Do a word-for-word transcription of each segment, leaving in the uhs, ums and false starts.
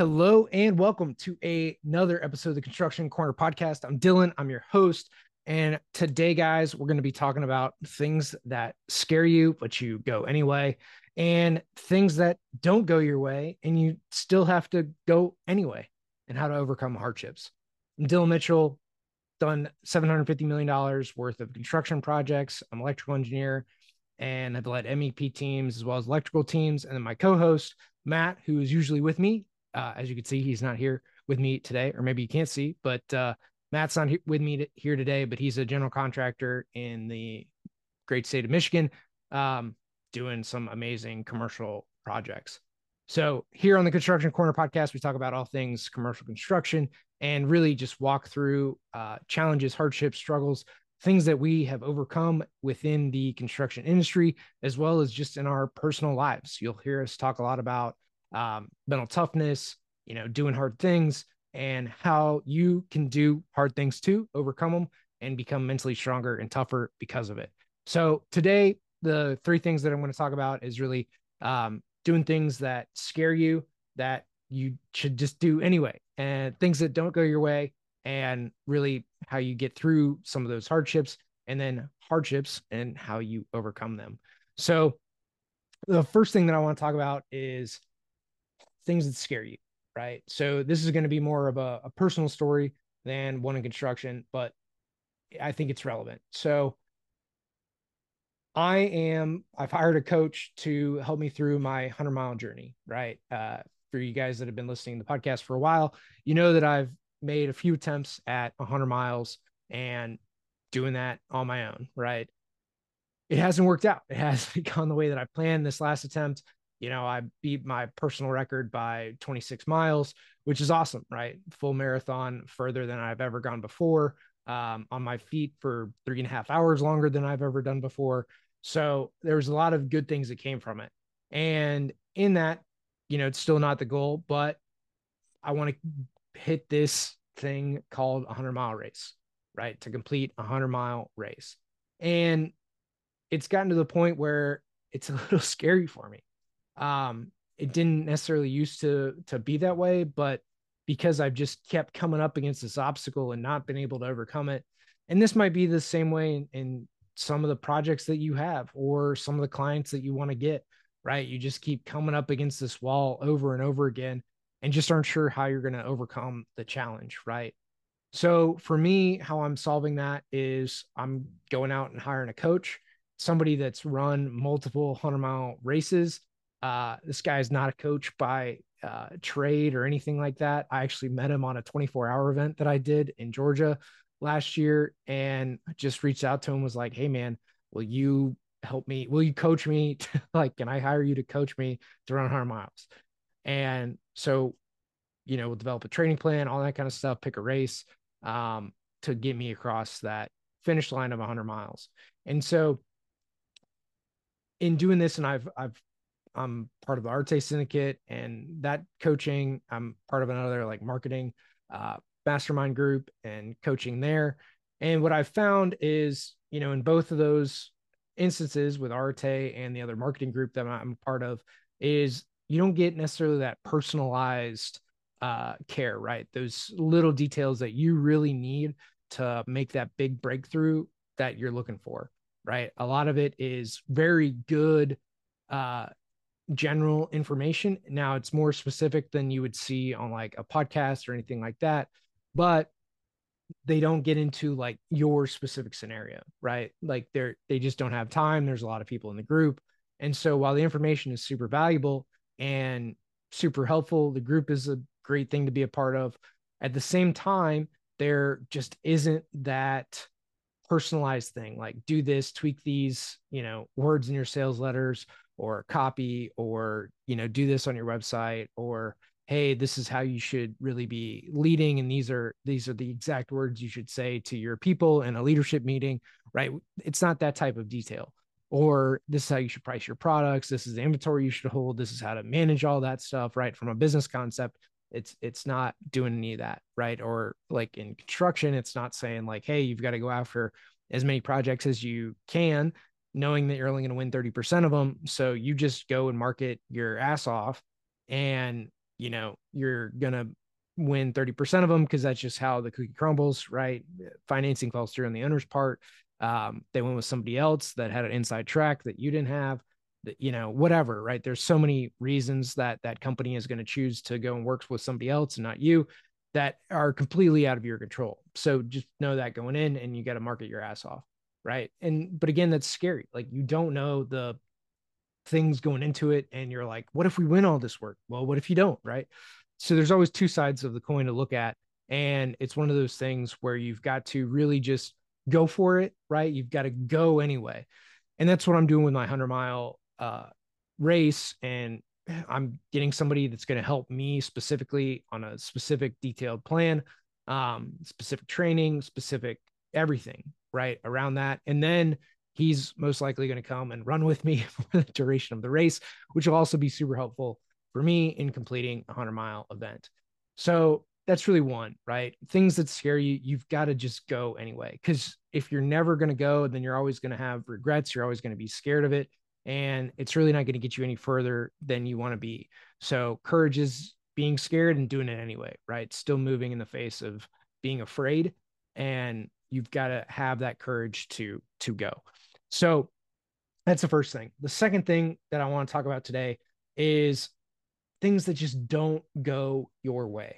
Hello and welcome to a, another episode of the Construction Corner podcast. I'm Dylan, I'm your host. And today, guys, we're going to be talking about things that scare you, but you go anyway, and things that don't go your way and you still have to go anyway, and how to overcome hardships. I'm Dylan Mitchell, done seven hundred fifty million dollars worth of construction projects. I'm an electrical engineer and I've led M E P teams as well as electrical teams. And then my co-host, Matt, who is usually with me. Uh, as you can see, he's not here with me today, or maybe you can't see, but uh, Matt's not here with me to, here today, but he's a general contractor in the great state of Michigan, um, doing some amazing commercial projects. So here on the Construction Corner podcast, we talk about all things commercial construction and really just walk through uh, challenges, hardships, struggles, things that we have overcome within the construction industry, as well as just in our personal lives. You'll hear us talk a lot about um, mental toughness, you know, doing hard things, and how you can do hard things too, overcome them, and become mentally stronger and tougher because of it. So today, the three things that I'm going to talk about is really um, doing things that scare you, that you should just do anyway, and things that don't go your way, and really how you get through some of those hardships, and then hardships and how you overcome them. So the first thing that I want to talk about is things that scare you, right? So this is going to be more of a, a personal story than one in construction, but I think it's relevant. So I am, I've hired a coach to help me through my hundred mile journey, right? Uh, for you guys that have been listening to the podcast for a while, you know that I've made a few attempts at one hundred miles and doing that on my own, right? It hasn't worked out. It hasn't gone the way that I planned. This last attempt, you know, I beat my personal record by twenty-six miles, which is awesome, right? Full marathon, further than I've ever gone before, um, on my feet for three and a half hours longer than I've ever done before. So there was a lot of good things that came from it. And in that, you know, it's still not the goal, but I want to hit this thing called a hundred mile race, right? To complete a hundred mile race. And it's gotten to the point where it's a little scary for me. Um, it didn't necessarily used to to be that way, but because I've just kept coming up against this obstacle and not been able to overcome it. And this might be the same way in, in some of the projects that you have or some of the clients that you want to get, right? You just keep coming up against this wall over and over again and just aren't sure how you're going to overcome the challenge, right? So for me, how I'm solving that is I'm going out and hiring a coach, somebody that's run multiple hundred mile races. Uh, this guy is not a coach by uh, trade or anything like that. I actually met him on a twenty-four hour event that I did in Georgia last year, and just reached out to him, was like, "Hey man, will you help me? Will you coach me? To, like, can I hire you to coach me to run one hundred miles?" And so, you know, we'll develop a training plan, all that kind of stuff, pick a race um, to get me across that finish line of one hundred miles. And so in doing this, and I've, I've, I'm part of the Arte Syndicate, and that coaching, I'm part of another like marketing uh, mastermind group and coaching there. And what I've found is, you know, in both of those instances with Arte and the other marketing group that I'm a part of, is you don't get necessarily that personalized uh, care, right? Those little details that you really need to make that big breakthrough that you're looking for, right? A lot of it is very good uh, general information. Now it's more specific than you would see on like a podcast or anything like that, but they don't get into like your specific scenario, right? Like they're, they just don't have time. There's a lot of people in the group. And so while the information is super valuable and super helpful, the group is a great thing to be a part of. At the same time, there just isn't that personalized thing, like do this, tweak these, you know, words in your sales letters or copy, or, you know, do this on your website, or, hey, this is how you should really be leading. And these are, these are the exact words you should say to your people in a leadership meeting, right? It's not that type of detail. Or this is how you should price your products. This is the inventory you should hold. This is how to manage all that stuff, right? From a business concept, it's it's not doing any of that, right? Or like in construction, it's not saying like, hey, you've got to go after as many projects as you can, knowing that you're only going to win thirty percent of them. So you just go and market your ass off and you know, you're going to win thirty percent of them because that's just how the cookie crumbles, right? Financing falls through on the owner's part. Um, they went with somebody else that had an inside track that you didn't have, that, you know, whatever, right? There's so many reasons that that company is going to choose to go and work with somebody else and not you, that are completely out of your control. So just know that going in, and you got to market your ass off, right? And, but again, that's scary. Like, you don't know the things going into it, and you're like, what if we win all this work? Well, what if you don't, right? So there's always two sides of the coin to look at, and it's one of those things where you've got to really just go for it, right? You've got to go anyway. And that's what I'm doing with my hundred mile uh, race. And I'm getting somebody that's going to help me specifically on a specific detailed plan, um, specific training, specific everything, right, around that. And then he's most likely going to come and run with me for the duration of the race, which will also be super helpful for me in completing a hundred mile event. So that's really one, right? Things that scare you, you've got to just go anyway. Because if you're never going to go, then you're always going to have regrets. You're always going to be scared of it. And it's really not going to get you any further than you want to be. So courage is being scared and doing it anyway, right? Still moving in the face of being afraid. And you've got to have that courage to, to go. So that's the first thing. The second thing that I want to talk about today is things that just don't go your way.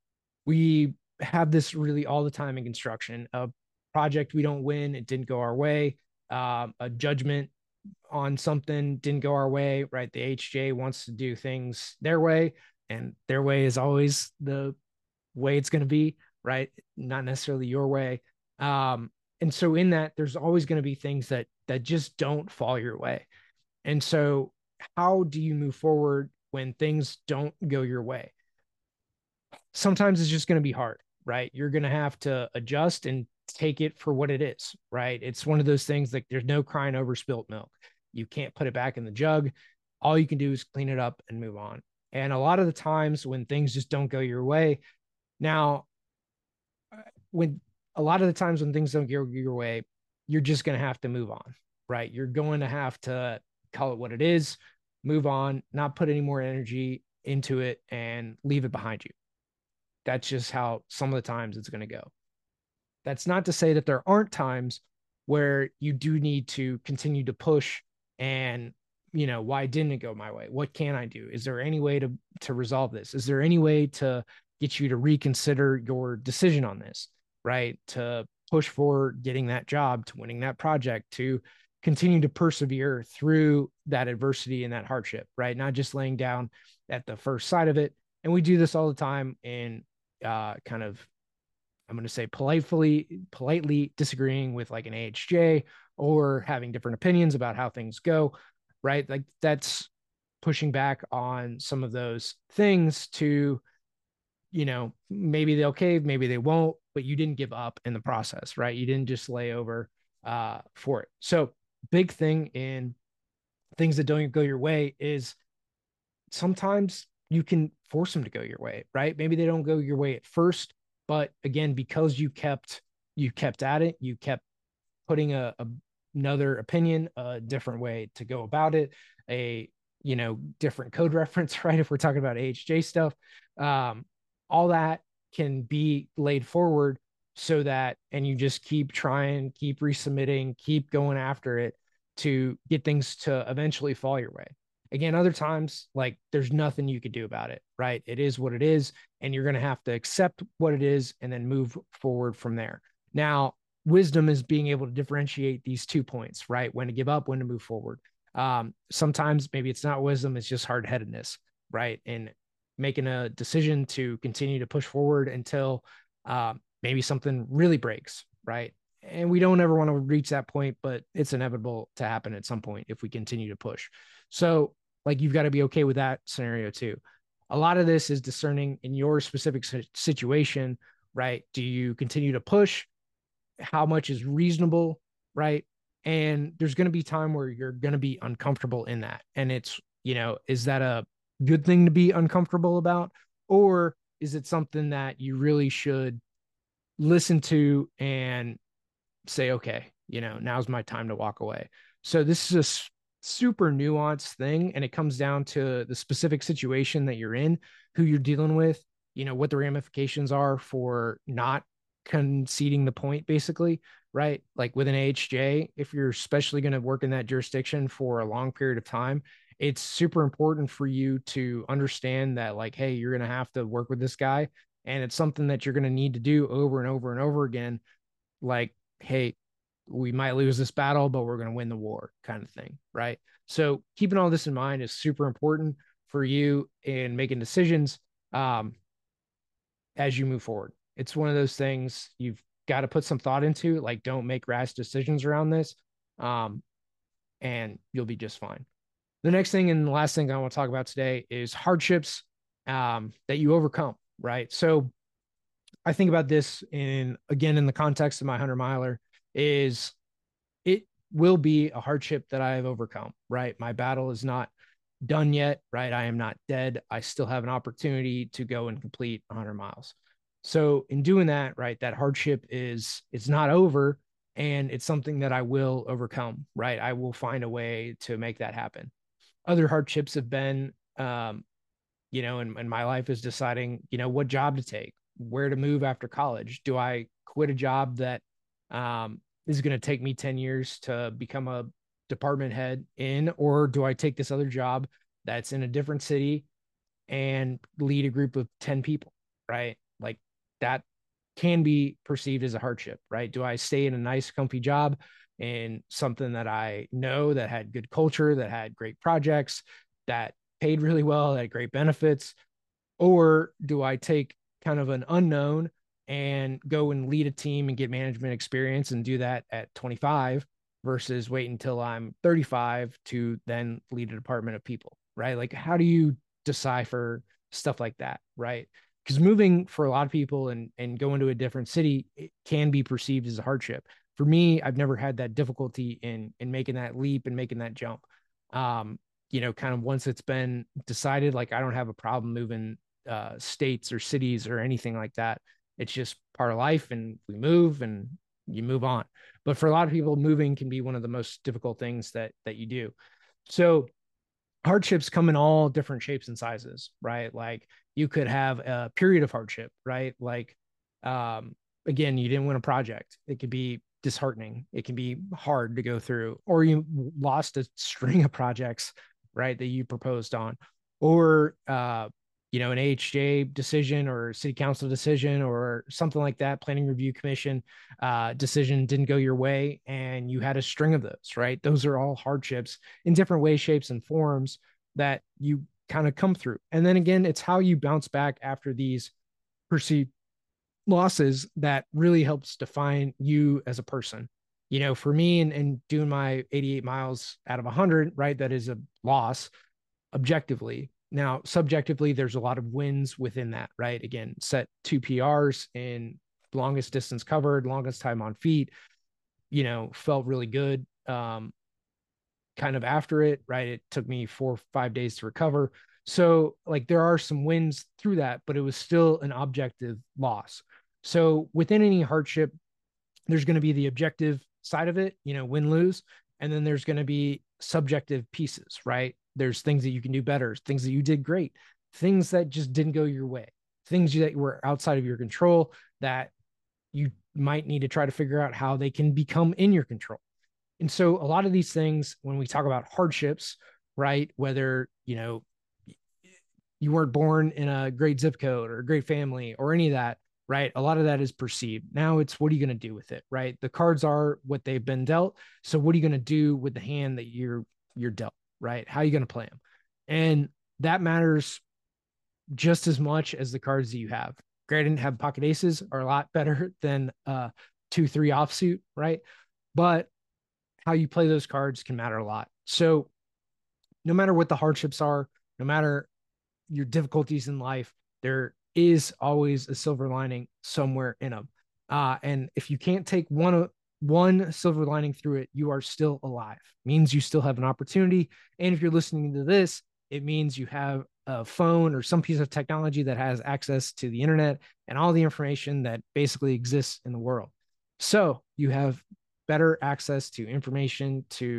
We have this really all the time in construction. A project we don't win, it didn't go our way. Um, a judgment on something didn't go our way, right? The H J wants to do things their way, and their way is always the way it's going to be, right? Not necessarily your way. Um, and so in that, there's always going to be things that that just don't fall your way. And so how do you move forward when things don't go your way? Sometimes it's just going to be hard, right? You're going to have to adjust and take it for what it is, right? It's one of those things like there's no crying over spilt milk. You can't put it back in the jug. All you can do is clean it up and move on. And a lot of the times when things just don't go your way, now, when a lot of the times when things don't go your way, you're just going to have to move on, right? You're going to have to call it what it is, move on, not put any more energy into it, and leave it behind you. That's just how some of the times it's going to go. That's not to say that there aren't times where you do need to continue to push and, you know, why didn't it go my way? What can I do? Is there any way to, to resolve this? Is there any way to get you to reconsider your decision on this, right? To push for getting that job, to winning that project, to continue to persevere through that adversity and that hardship, right? Not just laying down at the first side of it. And we do this all the time in uh, kind of, I'm going to say politely, politely disagreeing with like an A H J or having different opinions about how things go, right? Like that's pushing back on some of those things to, you know, maybe they'll cave, maybe they won't, but you didn't give up in the process, right? You didn't just lay over uh, for it. So big thing in things that don't go your way is sometimes you can force them to go your way, right? Maybe they don't go your way at first, but again, because you kept, you kept at it, you kept putting a, a another opinion, a different way to go about it, a, you know, different code reference, right? If we're talking about A H J stuff, um, all that can be laid forward so that, and you just keep trying, keep resubmitting, keep going after it to get things to eventually fall your way. Again, other times, like there's nothing you could do about it, right? It is what it is, and you're going to have to accept what it is and then move forward from there. Now, wisdom is being able to differentiate these two points, right? When to give up, when to move forward. Um, sometimes maybe it's not wisdom, it's just hard-headedness, right? And making a decision to continue to push forward until uh, maybe something really breaks, right? And we don't ever want to reach that point, but it's inevitable to happen at some point if we continue to push. So like, you've got to be okay with that scenario too. A lot of this is discerning in your specific situation, right? Do you continue to push? How much is reasonable, right? And there's going to be time where you're going to be uncomfortable in that. And it's, you know, is that a good thing to be uncomfortable about? Or is it something that you really should listen to and say, okay, you know, now's my time to walk away. So this is a super nuanced thing, and it comes down to the specific situation that you're in, who you're dealing with, you know, what the ramifications are for not conceding the point, basically, right? Like with an A H J, if you're especially going to work in that jurisdiction for a long period of time, it's super important for you to understand that, like, hey, you're going to have to work with this guy, and it's something that you're going to need to do over and over and over again. Like, hey, we might lose this battle, but we're going to win the war, kind of thing, right? So keeping all this in mind is super important for you in making decisions um, as you move forward. It's one of those things you've got to put some thought into. Like, don't make rash decisions around this, um, and you'll be just fine. The next thing and the last thing I want to talk about today is hardships um, that you overcome, right? So I think about this in, again, in the context of my hundred miler, is it will be a hardship that I have overcome, right? My battle is not done yet, right? I am not dead. I still have an opportunity to go and complete one hundred miles. So in doing that, right, that hardship is, it's not over, and it's something that I will overcome, right? I will find a way to make that happen. Other hardships have been, um, you know, in, in my life is deciding, you know, what job to take, where to move after college. Do I quit a job that um, is going to take me ten years to become a department head in, or do I take this other job that's in a different city and lead a group of ten people, right? Like, that can be perceived as a hardship, right? Do I stay in a nice, comfy job and something that I know that had good culture, that had great projects, that paid really well, that had great benefits? Or do I take kind of an unknown and go and lead a team and get management experience and do that at twenty-five versus wait until I'm thirty-five to then lead a department of people, right? Like, how do you decipher stuff like that, right? Because moving for a lot of people and and going to a different city, it can be perceived as a hardship. For me, I've never had that difficulty in in making that leap and making that jump. Um, you know, kind of once it's been decided, like, I don't have a problem moving uh, states or cities or anything like that. It's just part of life, and we move and you move on. But for a lot of people, moving can be one of the most difficult things that that you do. So hardships come in all different shapes and sizes, right? Like, you could have a period of hardship, right? Like, um, again, you didn't win a project. It could be disheartening. It can be hard to go through, or you lost a string of projects, right, that you proposed on, or, uh, you know, an A H J decision or city council decision or something like that, planning review commission uh, decision didn't go your way, and you had a string of those, right? Those are all hardships in different ways, shapes, and forms that you kind of come through. And then again, it's how you bounce back after these perceived losses that really helps define you as a person. You know, for me, and, and doing my eighty-eight miles out of one hundred, right, that is a loss objectively. Now, subjectively, there's a lot of wins within that, right? Again, set two P Rs in longest distance covered, longest time on feet, you know, felt really good. Um, kind of after it, right? It took me four or five days to recover. So, like, there are some wins through that, but it was still an objective loss. So within any hardship, there's going to be the objective side of it, you know, win, lose. And then there's going to be subjective pieces, right? There's things that you can do better, things that you did great, things that just didn't go your way, things that were outside of your control that you might need to try to figure out how they can become in your control. And so a lot of these things, when we talk about hardships, right, whether, you know, you weren't born in a great zip code or a great family or any of that, right? A lot of that is perceived. Now it's, what are you going to do with it, right? The cards are what they've been dealt. So what are you going to do with the hand that you're you're dealt, right? How are you going to play them? And that matters just as much as the cards that you have. Granted, have pocket aces are a lot better than uh two, three offsuit, right? But how you play those cards can matter a lot. So no matter what the hardships are, no matter your difficulties in life, there is always a silver lining somewhere in them. Uh, and if you can't take one one silver lining through it, you are still alive. It means you still have an opportunity. And if you're listening to this, it means you have a phone or some piece of technology that has access to the internet and all the information that basically exists in the world. So you have better access to information, to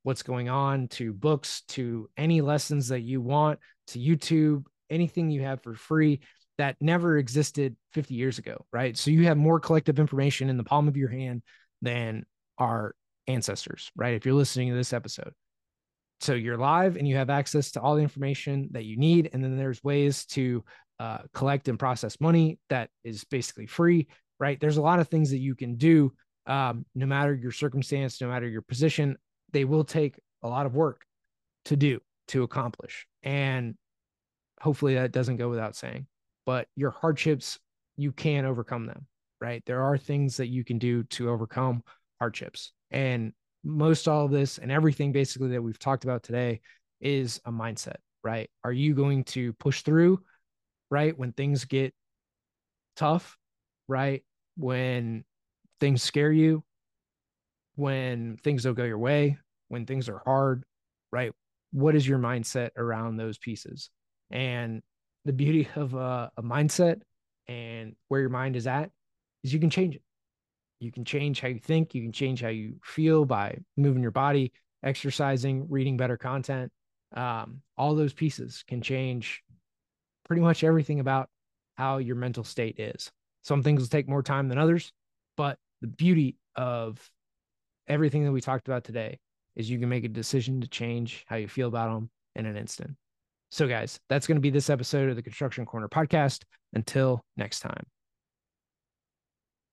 what's going on, to books, to any lessons that you want, to YouTube, anything you have for free that never existed fifty years ago, right? So you have more collective information in the palm of your hand than our ancestors, right? If you're listening to this episode. So you're live and you have access to all the information that you need. And then there's ways to uh, collect and process money that is basically free, right? There's a lot of things that you can do, um, no matter your circumstance, no matter your position. They will take a lot of work to do, to accomplish. And hopefully that doesn't go without saying. But your hardships, you can overcome them, right? There are things that you can do to overcome hardships. And most all of this and everything basically that we've talked about today is a mindset, right? Are you going to push through, right? When things get tough, right? When things scare you, when things don't go your way, when things are hard, right? What is your mindset around those pieces? And the beauty of a, a mindset and where your mind is at is you can change it. You can change how you think. You can change how you feel by moving your body, exercising, reading better content. Um, all those pieces can change pretty much everything about how your mental state is. Some things will take more time than others, but the beauty of everything that we talked about today is you can make a decision to change how you feel about them in an instant. So, guys, that's going to be this episode of the Construction Corner podcast. Until next time.